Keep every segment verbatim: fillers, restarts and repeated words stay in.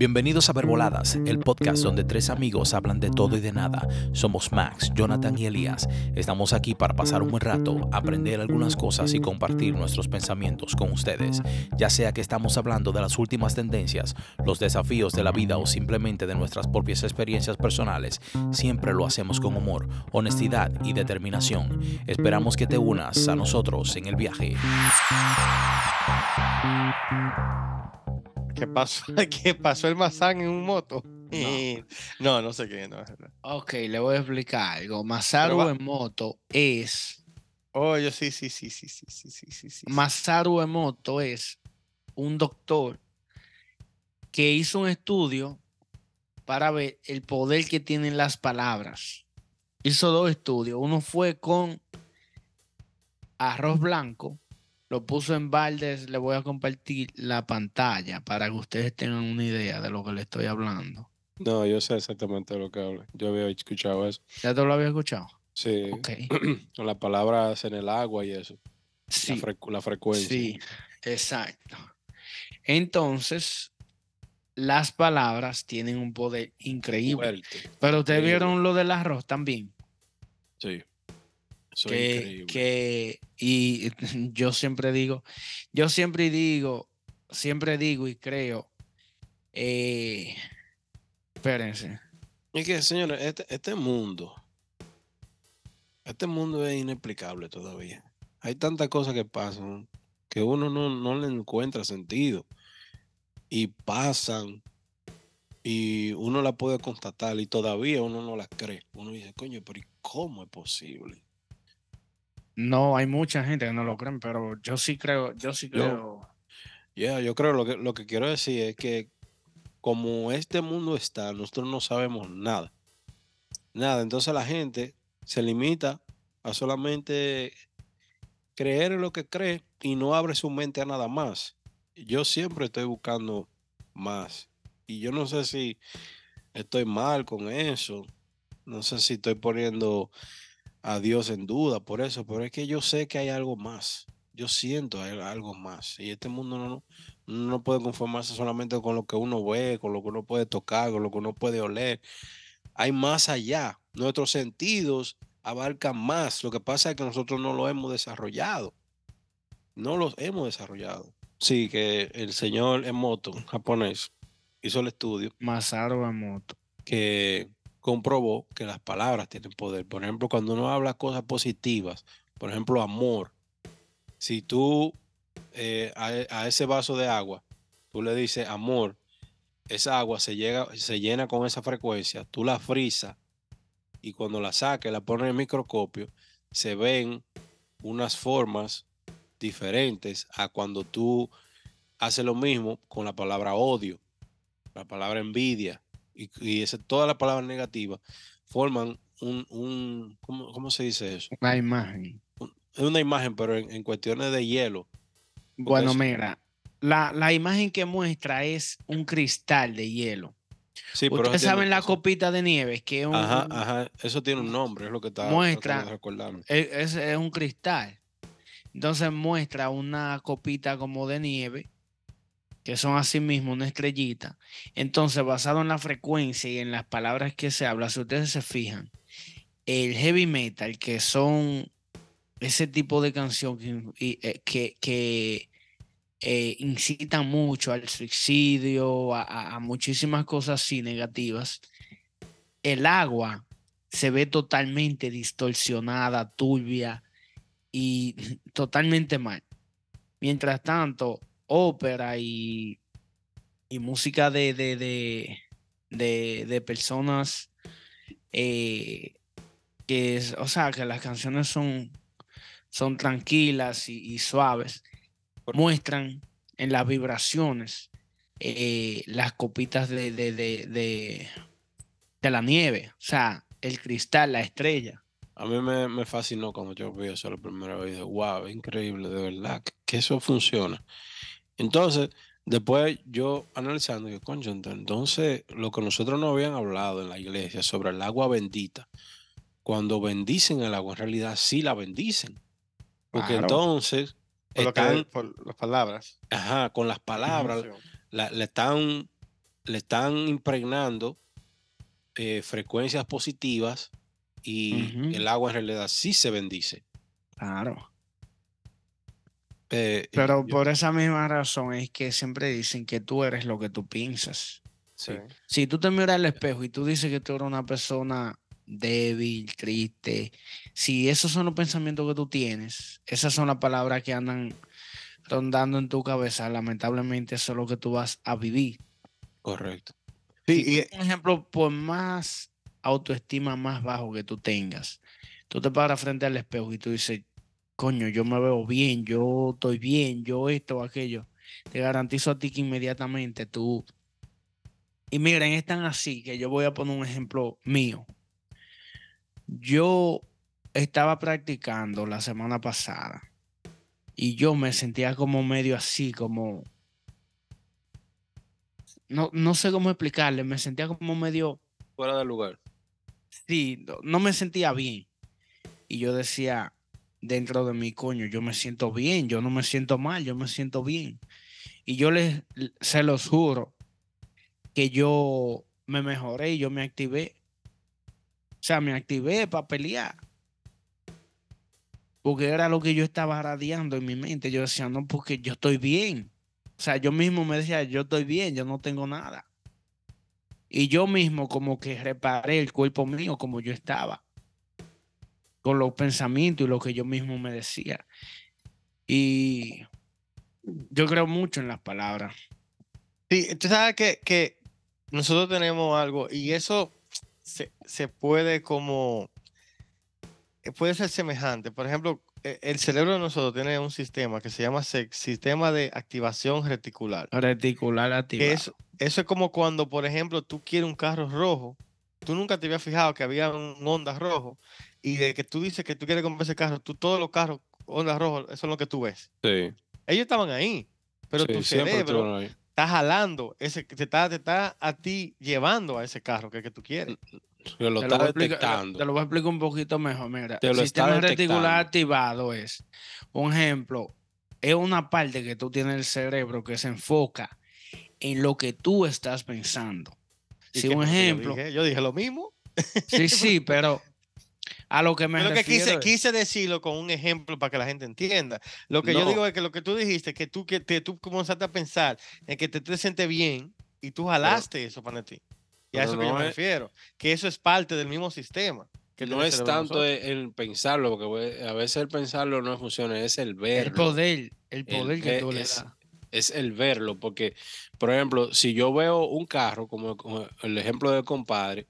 Bienvenidos a Verboladas, el podcast donde tres amigos hablan de todo y de nada. Somos Max, Jonathan y Elías. Estamos aquí para pasar un buen rato, aprender algunas cosas y compartir nuestros pensamientos con ustedes. Ya sea que estamos hablando de las últimas tendencias, los desafíos de la vida o simplemente de nuestras propias experiencias personales, siempre lo hacemos con humor, honestidad y determinación. Esperamos que te unas a nosotros en el viaje. ¿Qué pasó? ¿Qué pasó el Mazán en un moto? No. No, no sé qué. No. Ok, le voy a explicar algo. Pero Masaru va- Emoto es. Oh, yo sí, sí, sí, sí, sí, sí, sí, sí, sí. Masaru Emoto es un doctor que hizo un estudio para ver el poder que tienen las palabras. Hizo dos estudios. Uno fue con arroz blanco. Lo puso en baldes. Le voy a compartir la pantalla para que ustedes tengan una idea de lo que le estoy hablando. No, yo sé exactamente de lo que habla. Yo había escuchado eso. ¿Ya te lo había escuchado? Sí. Ok. Con las palabras en el agua y eso. La, Sí. frecu- la frecuencia. Sí, exacto. Entonces, las palabras tienen un poder increíble. Fuerte. Pero ustedes Increíble. vieron lo del arroz también. Sí. Eso es Que, increíble. que, y yo siempre digo, yo siempre digo, siempre digo y creo, eh, espérense. Es que, señores, este, este mundo, este mundo es inexplicable todavía. Hay tantas cosas que pasan que uno no, no le encuentra sentido. Y pasan y uno la puede constatar y todavía uno no las cree. Uno dice, coño, pero ¿y cómo es posible? No, hay mucha gente que no lo creen, pero yo sí creo, yo sí Yo- creo. Ya, yo creo lo que, lo que quiero decir es que como este mundo está, nosotros no sabemos nada. Nada. Entonces la gente se limita a solamente creer en lo que cree y no abre su mente a nada más. Yo siempre estoy buscando más. Y yo no sé si estoy mal con eso. No sé si estoy poniendo a Dios en duda por eso, pero es que yo sé que hay algo más. Yo siento hay algo más. Y este mundo no, no, no puede conformarse solamente con lo que uno ve, con lo que uno puede tocar, con lo que uno puede oler. Hay más allá. Nuestros sentidos abarcan más. Lo que pasa es que nosotros no lo hemos desarrollado. No los hemos desarrollado. Sí, que el señor Emoto, japonés, hizo el estudio Masaru Emoto. que comprobó que las palabras tienen poder. Por ejemplo, cuando uno habla cosas positivas, por ejemplo, amor, si tú eh, a, a ese vaso de agua, tú le dices amor, esa agua se, llega, se llena con esa frecuencia, tú la frizas y cuando la saques, la pones en el microscopio, se ven unas formas diferentes a cuando tú haces lo mismo con la palabra odio, la palabra envidia y, y ese- todas las palabras negativas forman un, un ¿cómo, cómo se dice eso? La imagen. Es una imagen, pero en, en cuestiones de hielo. Porque Bueno, es- mira, la, la imagen que muestra es un cristal de hielo. sí, pero eso Ustedes tiene, saben la eso- copita de nieve, que es un, ajá, un- ajá, eso tiene un nombre, es lo que estaba tratando muestra, de recordarme. es, es- es un cristal. Entonces muestra una copita como de nieve, que son así mismo una estrellita. Entonces, basado en la frecuencia y en las palabras que se habla, si ustedes se fijan, el heavy metal, que son ese tipo de canción que, y, eh, que, que, eh, incitan mucho al suicidio, a, a- a muchísimas cosas así negativas, el agua se ve totalmente distorsionada, turbia y totalmente mal. Mientras tanto, ópera y, y música de, de, de, de, de personas eh, que, es- o sea, que las canciones son, son tranquilas y, y suaves, muestran en las vibraciones eh, las copitas de, de, de, de, de la nieve, o sea, el cristal, la estrella. A mí me, me fascinó cuando yo vi eso la primera vez. Dije, wow, increíble, de verdad, que, que eso funciona. Entonces, después yo analizando, yo, concho, entonces lo que nosotros no habían hablado en la iglesia sobre el agua bendita, cuando bendicen el agua, en realidad sí la bendicen. Porque Claro. entonces Por lo que, están, por las palabras. ajá, con las palabras, Ujú. la- le están le están impregnando eh, frecuencias positivas y Ujú, el agua en realidad sí se bendice. claro. Eh, y Pero yo- por esa misma razón es que siempre dicen que tú eres lo que tú piensas. Sí. sí, Si tú te miras al espejo y tú dices que tú eres una persona débil, triste, si esos son los pensamientos que tú tienes, esas son las palabras que andan rondando en tu cabeza, lamentablemente eso es lo que tú vas a vivir. correcto. Sí, Si y, tú, por ejemplo, por más autoestima más bajo que tú tengas, tú te paras frente al espejo y tú dices, coño, yo me veo bien, yo estoy bien, yo esto o aquello, te garantizo a ti que inmediatamente tú... Y miren, es tan así que yo voy a poner un ejemplo mío. Yo estaba practicando la semana pasada y yo me sentía como medio así, como, no, no sé cómo explicarle, me sentía como medio, Fuera de lugar. sí, no, no me sentía bien. Y yo decía dentro de mi coño, yo me siento bien, yo no me siento mal, yo me siento bien. Y yo les, se los juro que yo me mejoré y yo me activé. O sea, me activé para pelear. Porque era lo que yo estaba radiando en mi mente. Yo decía, no, porque yo estoy bien. O sea, yo mismo me decía, yo estoy bien, yo no tengo nada. Y yo mismo como que reparé el cuerpo mío como yo estaba, con los pensamientos y lo que yo mismo me decía. Y yo creo mucho en las palabras. sí, tú sabes que, que nosotros tenemos algo y eso se, se puede como, eh, puede ser semejante. Por ejemplo, e- el cerebro de nosotros tiene un sistema que se llama se- sistema de activación reticular. Reticular Que es, activado. eso es como cuando, por ejemplo, tú quieres un carro rojo, tú nunca te habías fijado que había un Honda rojo y de que tú dices que tú quieres comprar ese carro, tú todos los carros Honda rojos, eso es lo que tú ves. Sí, Ellos estaban ahí, pero tu sí, siempre cerebro estuvieron ahí. está jalando, ese, te está, te está a ti llevando a ese carro que, que tú quieres. Que lo Te lo está voy a explicar, lo- te detectando. lo voy a explicar un poquito mejor. Mira, Te el lo está sistema reticular detectando. activado es, un ejemplo, es una parte que tú tienes del cerebro que se enfoca en lo que tú estás pensando. ¿Y Si qué un fue lo que yo ejemplo, dije? Yo dije lo mismo. sí, sí, pero a lo que me Yo lo que quise, refiero es, quise decirlo con un ejemplo para que la gente entienda. Lo que yo No, digo es que lo que tú dijiste, que tú, que te, tú comenzaste a pensar en que te, te sientes bien y tú pero, jalaste eso para ti. Y a pero eso que yo no me es, refiero, que eso es parte del mismo sistema que tiene no el es cerebro de tanto nosotros. e- el pensarlo, porque we- a veces el pensarlo no funciona, es el el verlo. poder, el El poder que ve- tú le es, das. es el verlo, porque, por ejemplo, si yo veo un carro, como, como el ejemplo del compadre,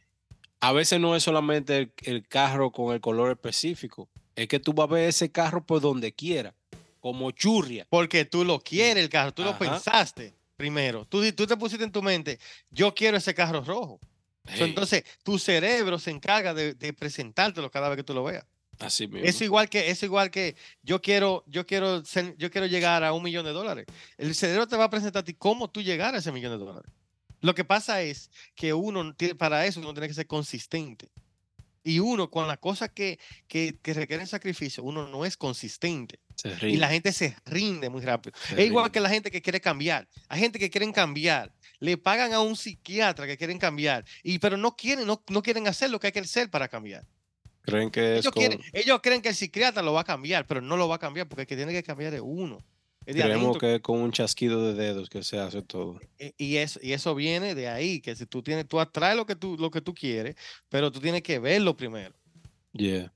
a veces no es solamente el, el carro con el color específico, es que tú vas a ver ese carro por donde quiera, como churria. Porque tú lo Mm. quieres el carro, tú lo Ajá. pensaste primero. Tú, di- tú te pusiste en tu mente, yo quiero ese carro rojo. So, Hey, entonces, tu cerebro se encarga de, de presentártelo cada vez que tú lo veas. así Es mismo. igual que, es igual que yo quiero, yo quiero ser- yo quiero llegar a un millón de dólares. El cerebro te va a presentar a ti cómo tú llegar a ese millón de dólares. Lo que pasa es que uno tiene, para eso uno tiene que ser consistente. Y uno con las cosas que, que, que requieren sacrificio, uno no es consistente. Se Y la rinde, gente se rinde muy rápido. se Es igual que rinde. la gente que quiere cambiar. Hay gente que quieren cambiar. Le pagan a un psiquiatra que quieren cambiar. Y, pero no quieren, no, no quieren hacer lo que hay que hacer para cambiar. Creen que es Ellos quieren, con, ellos creen que el psiquiatra lo va a cambiar, pero no lo va a cambiar porque el que tiene que cambiar es uno. Es de creemos adentro. que es con un chasquido de dedos que se hace todo. E- Y eso, y eso viene de ahí, que si tú tienes, tú atraes lo que tú, lo que tú quieres, pero tú tienes que verlo primero. Yeah.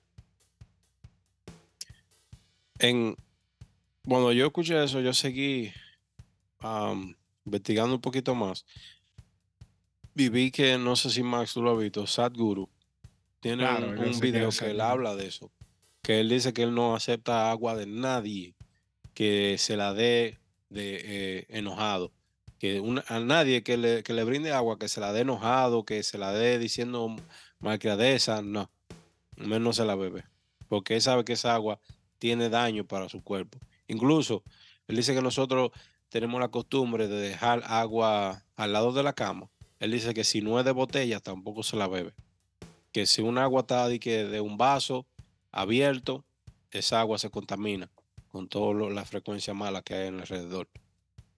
En, cuando yo escuché eso, yo seguí am, investigando un poquito más y vi que, no sé si Max tú lo has visto, Sadhguru tiene un, Claro, yo un sé que video es que él seguro. habla de eso, que él dice que él no acepta agua de nadie que se la dé de eh, enojado, que una- a nadie que le, que le brinde agua, que se la dé enojado, que se la dé diciendo malcriadeza, no, él no se la bebe, porque él sabe que esa agua tiene daño para su cuerpo. Incluso, él dice que nosotros tenemos la costumbre de dejar agua al lado de la cama. Él dice que si no es de botella, tampoco se la bebe. Que si un agua está de, que de un vaso abierto, esa agua se contamina con toda la frecuencia mala que hay en alrededor.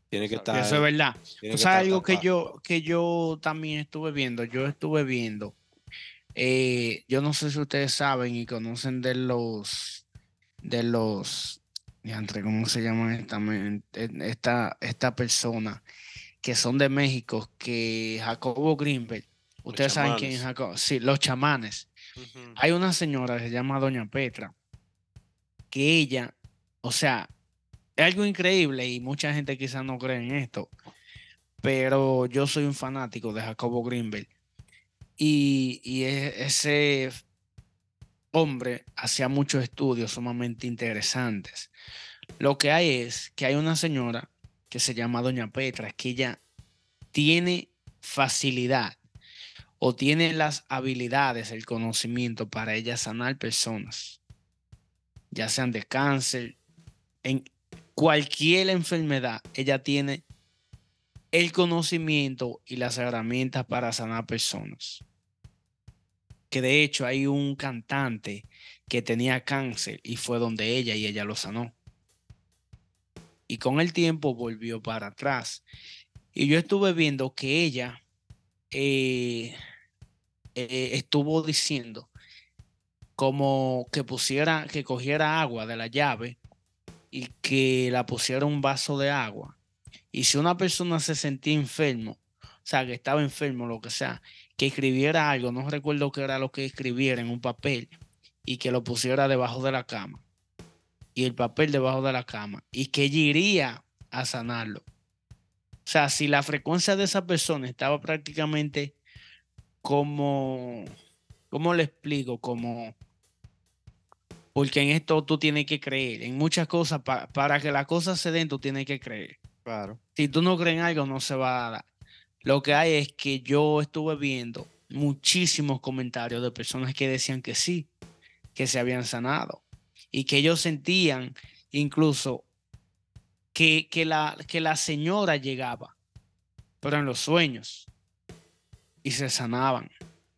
Tiene que Sabes. estar. Eso es verdad. tiene Tú que sabes estar algo que tapado. yo, que yo también estuve viendo. Yo estuve viendo. eh, yo no sé si ustedes saben y conocen de los, de los, diantre, ¿cómo se llaman esta, men- esta, esta persona? Que son de México, que Jacobo Greenberg. Los Ustedes saben quién es chamanes. Jacobo. Sí, los chamanes. Ujú. Hay una señora que se llama Doña Petra, que ella, o sea, es algo increíble y mucha gente quizás no cree en esto, pero yo soy un fanático de Jacobo Greenberg y, y e- ese hombre hacía muchos estudios sumamente interesantes. Lo que hay es que hay una señora que se llama Doña Petra, que ella tiene facilidad o tiene las habilidades, el conocimiento para ella sanar personas, ya sean de cáncer, en cualquier enfermedad, ella tiene el conocimiento y las herramientas para sanar personas. Que de hecho hay un cantante que tenía cáncer y fue donde ella y ella lo sanó. Y con el tiempo volvió para atrás. Y yo estuve viendo que ella eh, eh, estuvo diciendo como que pusiera, que cogiera agua de la llave y que la pusiera en un vaso de agua. Y si una persona se sentía enfermo, o sea, que estaba enfermo, lo que sea, que escribiera algo, no recuerdo qué era lo que escribiera en un papel y que lo pusiera debajo de la cama. Y el papel debajo de la cama. Y que ella iría a sanarlo. O sea, si la frecuencia de esa persona estaba prácticamente como, ¿cómo le explico? Como, porque en esto tú tienes que creer, en muchas cosas, pa- para que las cosas se den, tú tienes que creer. Claro. Si tú no crees en algo, no se va a dar. Lo que hay es que yo estuve viendo muchísimos comentarios de personas que decían que sí, que se habían sanado y que ellos sentían incluso que, que, la, que la señora llegaba, pero en los sueños y se sanaban.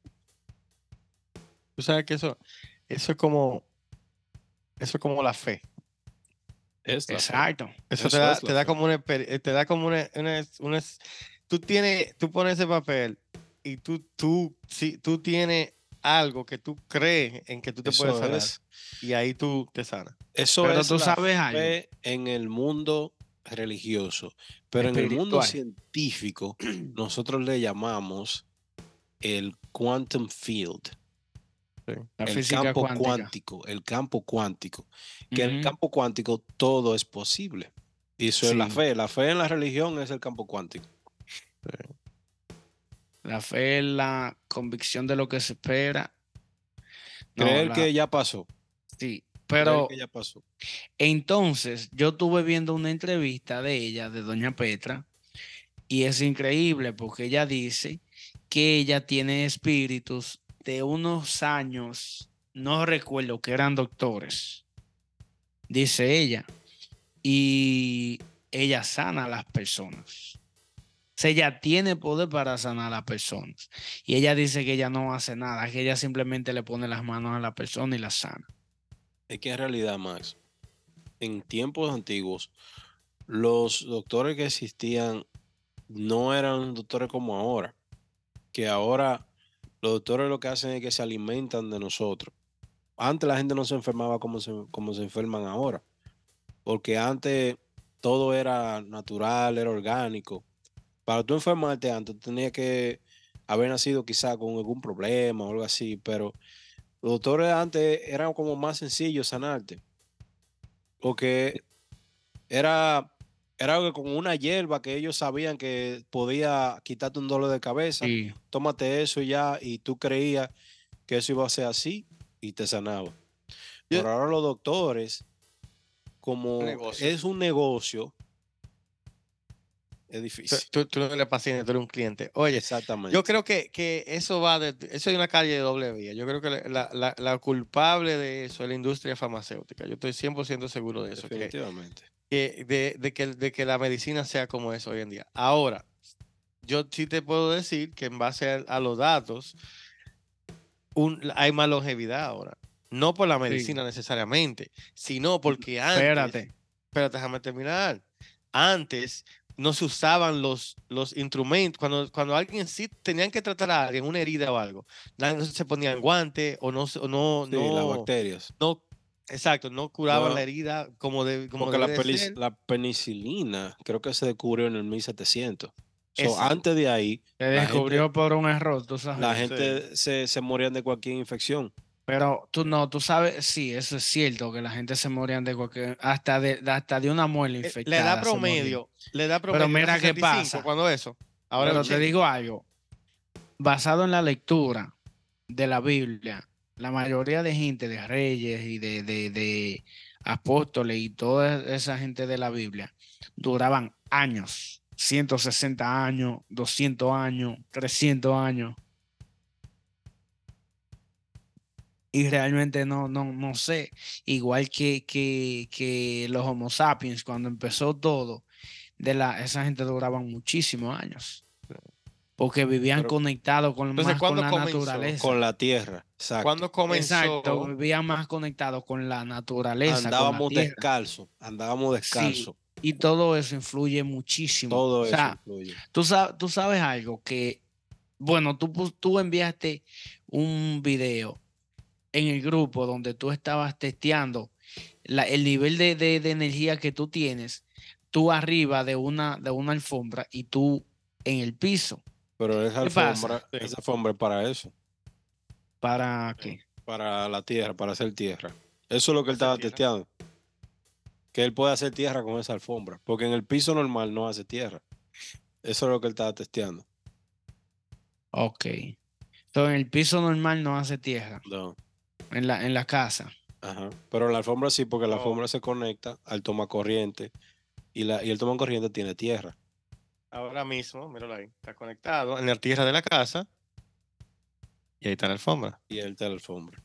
Tú sabes que eso, eso es como, eso es como la fe. Es la fe. Exacto. Eso te Eso da, es la te da fe. como una, exper- eh, te da como una, una- una- tú tienes, tú pones ese papel y tú, tú, sí, tú tienes algo que tú crees en que tú te puedes Eso sanar es. y ahí tú te sanas. Eso Pero es tú la sabes algo fe en el mundo religioso. Pero en el mundo espiritual. científico, nosotros le llamamos el quantum field, Sí. La el física campo cuántica. cuántico, el campo cuántico. Que en el Ujú. campo cuántico todo es posible. Y eso es la Sí, fe. La fe en la religión es el campo cuántico. la fe es la convicción de lo que se espera. No, Creer la, que ya pasó. sí. Creer que Pero ya pasó. entonces yo estuve viendo una entrevista de ella, de Doña Petra, y es increíble porque ella dice que ella tiene espíritus de unos años, no recuerdo que eran doctores, dice ella, y ella sana a las personas. O sea, ella tiene poder para sanar a las personas. Y ella dice que ella no hace nada, que ella simplemente le pone las manos a la persona y la sana. Es que en realidad, Max, en tiempos antiguos, los doctores que existían no eran doctores como ahora, que ahora los doctores lo que hacen es que se alimentan de nosotros. Antes la gente no se enfermaba como se, como se enferman ahora, porque antes todo era natural, era orgánico. Para tú enfermarte antes, tú tenías que haber nacido quizá con algún problema o algo así, pero los doctores antes eran como más sencillos sanarte, porque era, era algo con una hierba que ellos sabían que podía quitarte un dolor de cabeza, Sí, tómate eso y ya, y tú creías que eso iba a ser así y te sanaba. Yo- Por ahora los doctores, un como negocio. es un negocio, es Tú, difícil. tú- tú no eres paciente, tú eres un cliente. Oye, yo Exactamente. creo que, que eso va de, eso es una calle de doble vía. Yo creo que la, la- la culpable de eso es la industria farmacéutica. Yo estoy cien por ciento seguro de eso, que, Definitivamente. que de, de que, de que la medicina sea como es hoy en día. Ahora, yo sí te puedo decir que en base a, a los datos, un- hay más longevidad ahora. No por la sí. medicina necesariamente, sino porque antes, Espérate. espérate, déjame terminar. Antes, no se usaban los, los instrumentos. Cuando, cuando alguien sí tenían que tratar a alguien, una herida o algo, no se ponían guantes o no, o no, Sí, las no, bacterias. no, exacto, no curaban No, la herida como, de, como Porque la, debe de peli- ser. la penicilina creo que se descubrió en el mil setecientos. So, Exacto. antes de ahí, Se la descubrió gente, por un error, tú sabes. la Sí. gente se, se morían de cualquier infección. Pero tú no, tú sabes, sí, eso es cierto, que la gente se morían de cualquier, hasta de, de- hasta de una muela Eh, infectada. Le da se morían. promedio, le da Pero promedio. mira era qué sesenta y cinco pasa. cuando eso. Ahora Pero es te ochenta. digo algo, basado en la lectura de la Biblia, la mayoría de gente, de reyes y de, de, de apóstoles y toda esa gente de la Biblia, duraban años, ciento sesenta años, doscientos años, trescientos años. Y realmente no, no, no sé, igual que, que, que los Homo sapiens, cuando empezó todo, de la, esa gente duraban muchísimos años, porque vivían Pero conectados con, Entonces, más con ¿cuándo la comenzó? naturaleza. con la tierra, exacto. ¿Cuándo Exacto, comenzó? vivían más conectados con la naturaleza, con la Andábamos tierra. descalzos, andábamos Sí, descalzos. y todo eso influye muchísimo. Todo O eso sea, influye. tú sabes, tú sabes algo que, bueno, tú, pu- tú enviaste un video en el grupo donde tú estabas testeando la- el nivel de, de- de energía que tú tienes, tú arriba de una, de una alfombra y tú en el piso. Pero esa ¿Qué pasa? alfombra, Sí. esa alfombra es para eso, ¿Para qué? para la tierra, para hacer tierra. Eso es lo que él Hacer estaba tierra. testeando. Que él puede hacer tierra con esa alfombra. Porque en el piso normal no hace tierra. Eso es lo que él estaba testeando. Ok. Entonces en el piso normal no hace tierra, No. en la, en la casa. Ajá. Pero en la alfombra sí, porque la Oh. alfombra se conecta al toma corriente. Y, la, y el toma corriente tiene tierra. Ahora mismo, míralo ahí, está conectado en la tierra de la casa. Y ahí está la alfombra. Y él está en la alfombra.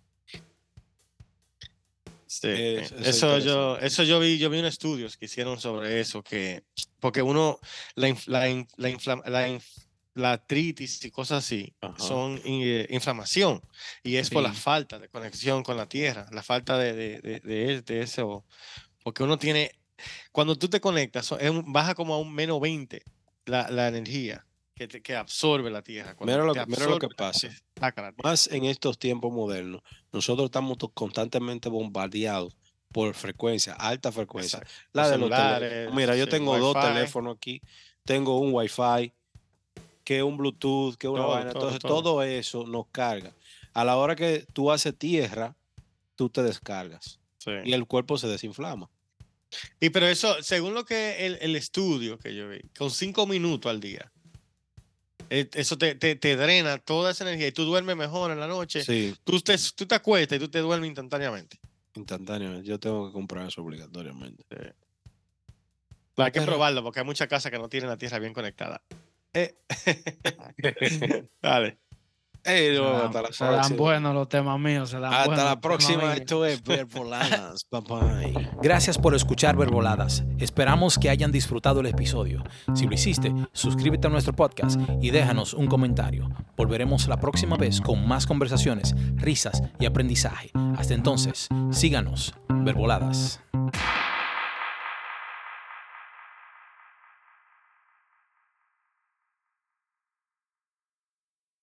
Sí. Es- eso es eso yo, interesante. eso yo vi, yo vi unos estudios que hicieron sobre eso, que porque uno, la, inf- la, in- la, infla- la, inf- la artritis y cosas así Ajá. son eh, inflamación y es por la Sí. falta de conexión con la tierra, la falta de, de, de, de, de eso, porque uno tiene, cuando tú te conectas, so- es un- baja como a un menos veinte la, la energía que, te- que absorbe la tierra. Cuando Mira lo, te que- mira lo que absorbe, pasa. te saca la tierra. Más en estos tiempos modernos, nosotros estamos to- constantemente bombardeados por frecuencia, alta frecuencia. Exacto. La Los de los celulares, teléfonos. Mira, yo sí, tengo dos Wi-Fi. teléfonos aquí, tengo un Wi-Fi, que un Bluetooth, que una Todo, vaina. todo, Entonces, todo. todo eso nos carga. A la hora que tú haces tierra, tú te descargas Sí. y el cuerpo se desinflama. Y pero eso, según lo que el, el estudio que yo vi, con cinco minutos al día, eh, eso te, te, te drena toda esa energía y tú duermes mejor en la noche. Sí, Tú te, tú te acuestas y tú te duermes instantáneamente. instantáneamente. Yo tengo que comprar eso obligatoriamente. Hay que Pero- probarlo porque hay muchas casas que no tienen la tierra bien conectada. Eh. Dale. Ey, Se no, dan, hasta la se dan próxima. buenos los temas míos, se dan buenos Hasta la los temas próxima. míos. Esto es Verboladas. Bye bye. Gracias por escuchar Verboladas. Esperamos que hayan disfrutado el episodio. Si lo hiciste, suscríbete a nuestro podcast y déjanos un comentario. Volveremos la próxima vez con más conversaciones, risas y aprendizaje. Hasta entonces, síganos, Verboladas.